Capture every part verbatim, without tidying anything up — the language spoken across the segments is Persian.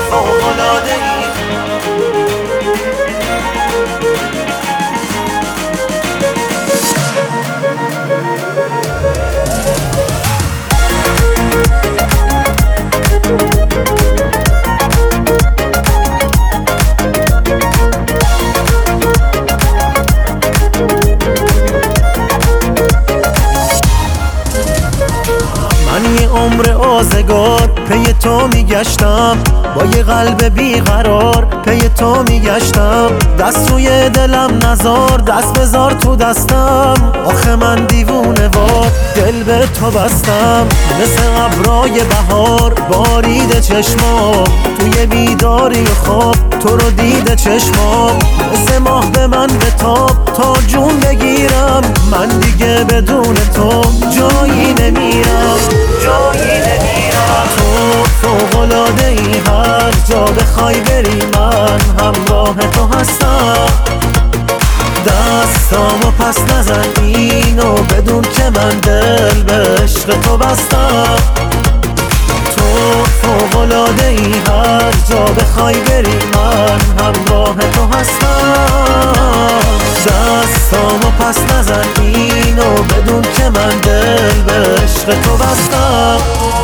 فوق‌العاده‌ای. من یه عمر آزگار پی تو میگشتم، با یه قلب بیقرار پی تو میگشتم. دست روی دلم نزار، دست بذار تو دستم. آخه من دیوونه وار دل به تو بستم. مثل ابرای بهار بارید چشمام، توی بیداری خواب تو رو دیده چشمام. مثل ماه به من بتاب تا جون بگیرم، من دیگه بدون تو جایی نمیرم، جایی نمیرم. تو فوق‌العاده‌ای، هر جا بخوای بری من همراه تو هستم. دستامو پس نزن اینو بدون که من دل به عشق تو بستم. تو فوق‌العاده‌ای، هر جا بخوای بری من همراه تو هستم. دستامو پس نزن اینو بدون که من دل به عشق تو بستم.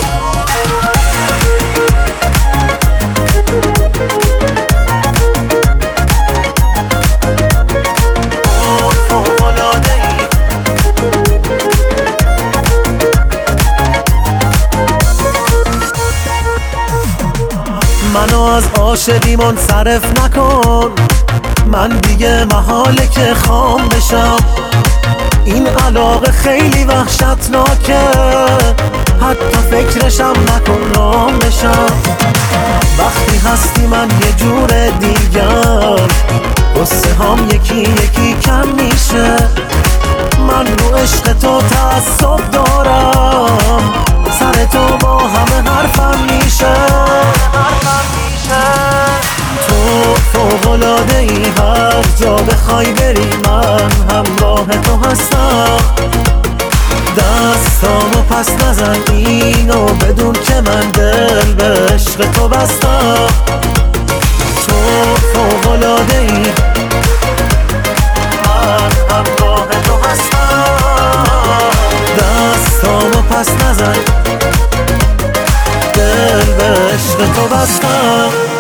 منو از عاشقی منصرف نکن، من دیگه محاله که خام بشم. این علاقه خیلی وحشتناکه، حتی فکرشم نکن رام بشم. وقتی هستی من یه جور دیگر، قصه هم یکی یکی کم میشه. من رو عشق تو تعصب دارم، سر تو با همه حرفم میشه. تو فوق‌العاده‌ای، هر جا بخوای بری من همراه تو هستم. دستامو پس نزن اینو بدون که من دل به عشق تو بستم. تو فوق‌العاده‌ای، من همراه تو هستم. دستامو پس نزن دل به عشق تو بستم.